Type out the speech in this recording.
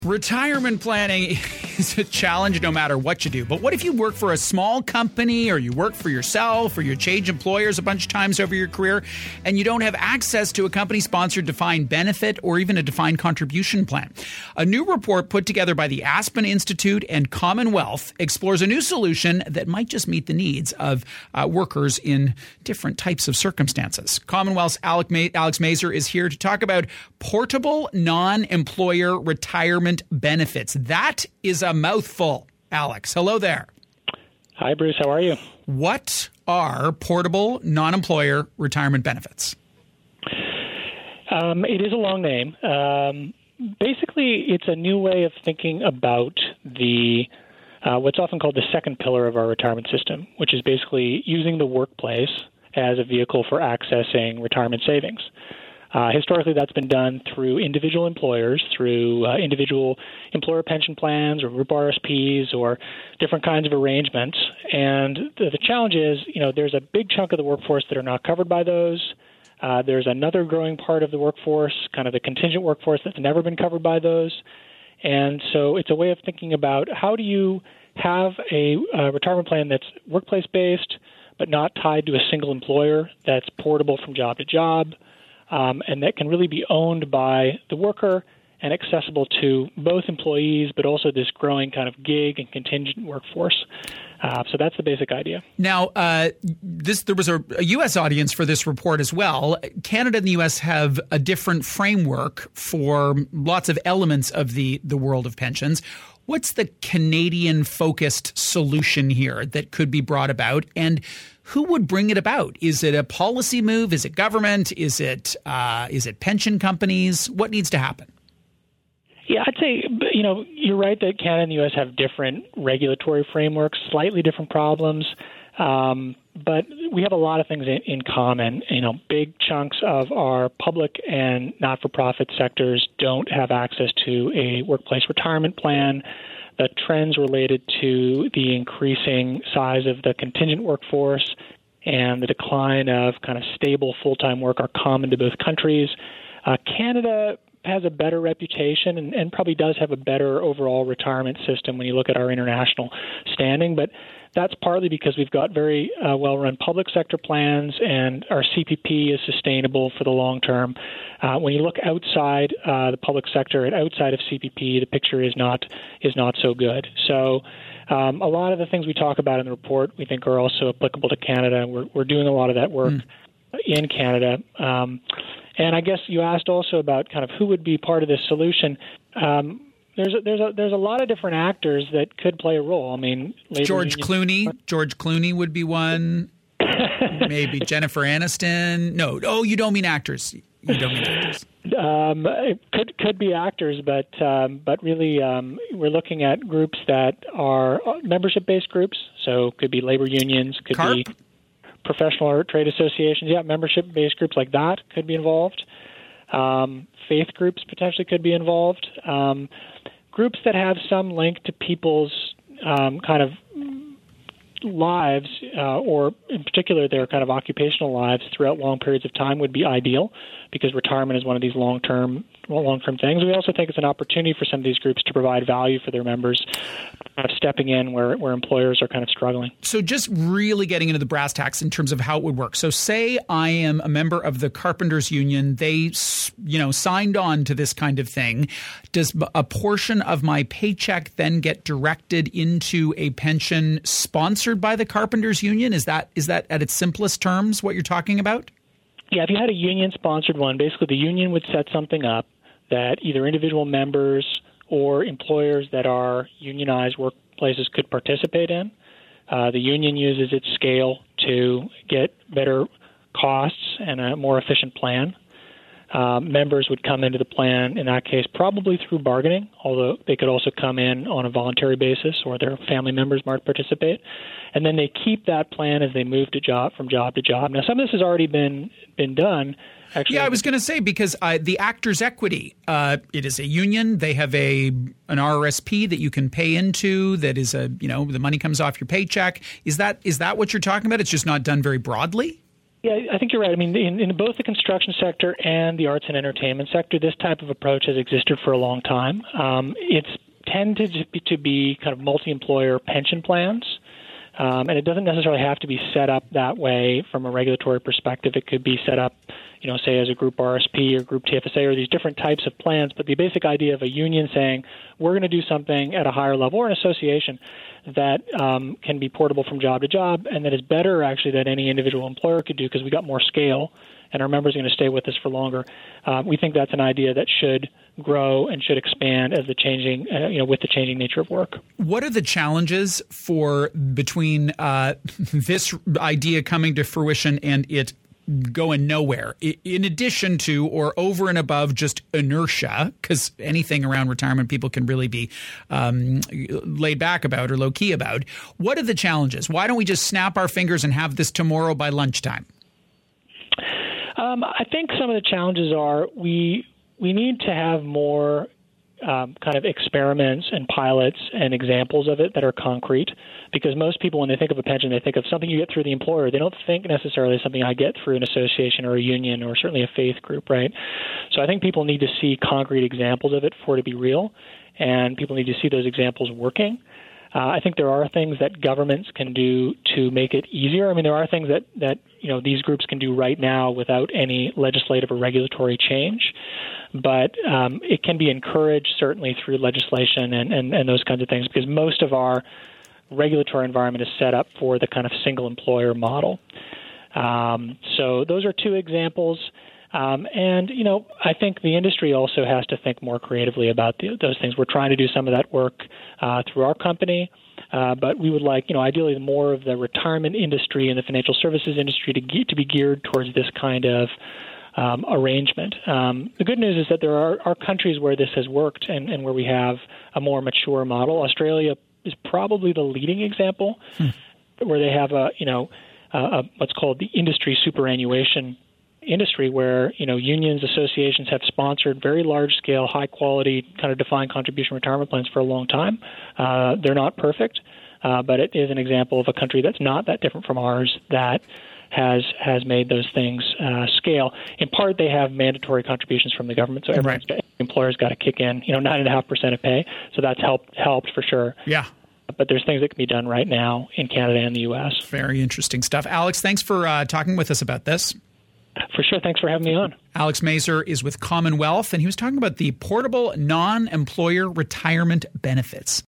Retirement planning is a challenge no matter what you do. But what if you work for a small company or you work for yourself or you change employers a bunch of times over your career and you don't have access to a company-sponsored defined benefit or even a defined contribution plan? A new report put together by the Aspen Institute and Commonwealth explores a new solution that might just meet the needs of workers in different types of circumstances. Commonwealth's Alex Mazur is here to talk about portable non-employer retirement benefits. That is a mouthful. Alex, hello there. Hi, Bruce. How are you? What are portable non-employer retirement benefits? It is a long name. Basically, it's a new way of thinking about the what's often called the second pillar of our retirement system, which is basically using the workplace as a vehicle for accessing retirement savings. Historically, that's been done through individual employers, through individual employer pension plans or group RSPs or different kinds of arrangements. And the challenge is, there's a big chunk of the workforce that are not covered by those. There's another growing part of the workforce, kind of the contingent workforce, that's never been covered by those. And so it's a way of thinking about how do you have a retirement plan that's workplace-based but not tied to a single employer, that's portable from job to job, and that can really be owned by the worker and accessible to both employees, but also this growing kind of gig and contingent workforce. So that's the basic idea. Now, there was a U.S. audience for this report as well. Canada and the U.S. have a different framework for lots of elements of the world of pensions. What's the Canadian-focused solution here that could be brought about, and who would bring it about? Is it a policy move? Is it government? Is it pension companies? What needs to happen? Yeah, I'd say, you're right that Canada and the U.S. have different regulatory frameworks, slightly different problems, but we have a lot of things in common. Big chunks of our public and not-for-profit sectors don't have access to a workplace retirement plan. The trends related to the increasing size of the contingent workforce and the decline of kind of stable full-time work are common to both countries. Canada has a better reputation and probably does have a better overall retirement system when you look at our international standing, but that's partly because we've got very well-run public sector plans and our CPP is sustainable for the long term. When you look outside the public sector and outside of CPP, the picture is not so good. So a lot of the things we talk about in the report we think are also applicable to Canada. We're doing a lot of that work in Canada. And I guess you asked also about kind of who would be part of this solution. There's a lot of different actors that could play a role. I mean, George Clooney would be one. Maybe Jennifer Aniston. No, you don't mean actors. You don't mean actors. It could be actors, but really we're looking at groups that are membership-based groups. So could be labor unions, could be professional or trade associations. Yeah, membership-based groups like that could be involved. Faith groups potentially could be involved. Groups that have some link to people's kind of lives, or in particular their kind of occupational lives throughout long periods of time would be ideal, because retirement is one of these long-term things. We also think it's an opportunity for some of these groups to provide value for their members, kind of stepping in where employers are kind of struggling. So just really getting into the brass tacks in terms of how it would work. So say I am a member of the Carpenters Union. They, signed on to this kind of thing. Does a portion of my paycheck then get directed into a pension sponsored by the Carpenters Union? Is that at its simplest terms what you're talking about? Yeah, if you had a union-sponsored one, basically the union would set something up that either individual members or employers that are unionized workplaces could participate in. The union uses its scale to get better costs and a more efficient plan. Members would come into the plan, in that case, probably through bargaining, although they could also come in on a voluntary basis, or their family members might participate. And then they keep that plan as they move from job to job. Now, some of this has already been done. Actually, yeah, I was going to say, because the Actors Equity, it is a union. They have an RRSP that you can pay into. That is the money comes off your paycheck. Is that what you're talking about? It's just not done very broadly? Yeah, I think you're right. I mean, in both the construction sector and the arts and entertainment sector, this type of approach has existed for a long time. It's tended to be kind of multi-employer pension plans. And it doesn't necessarily have to be set up that way from a regulatory perspective. It could be set up, say as a group RSP or group TFSA or these different types of plans. But the basic idea of a union saying we're going to do something at a higher level, or an association that can be portable from job to job, and that is better actually than any individual employer could do because we got more scale and our members are going to stay with us for longer. We think that's an idea that should grow and should expand as the changing, with the changing nature of work. What are the challenges between this idea coming to fruition and it going nowhere, in addition to or over and above just inertia, because anything around retirement people can really be laid back about or low key about? What are the challenges? Why don't we just snap our fingers and have this tomorrow by lunchtime? I think some of the challenges are we need to have more kind of experiments and pilots and examples of it that are concrete, because most people, when they think of a pension, they think of something you get through the employer. They don't think necessarily something I get through an association or a union or certainly a faith group, right? So I think people need to see concrete examples of it for it to be real, and people need to see those examples working. I think there are things that governments can do to make it easier. I mean, there are things that these groups can do right now without any legislative or regulatory change, but it can be encouraged certainly through legislation and those kinds of things, because most of our regulatory environment is set up for the kind of single employer model. So those are two examples. I think the industry also has to think more creatively about those things. We're trying to do some of that work through our company, but we would like, ideally more of the retirement industry and the financial services industry to be geared towards this kind of arrangement. The good news is that there are countries where this has worked and where we have a more mature model. Australia is probably the leading example, where they have what's called the industry superannuation industry, where unions, associations have sponsored very large-scale, high-quality, kind of defined contribution retirement plans for a long time. They're not perfect, but it is an example of a country that's not that different from ours that has made those things scale. In part, they have mandatory contributions from the government, so every employer's got to kick in 9.5% of pay, so that's helped for sure. Yeah. But there's things that can be done right now in Canada and the U.S. Very interesting stuff. Alex, thanks for talking with us about this. For sure. Thanks for having me on. Alex Mazur is with Commonwealth, and he was talking about the portable non-employer retirement benefits.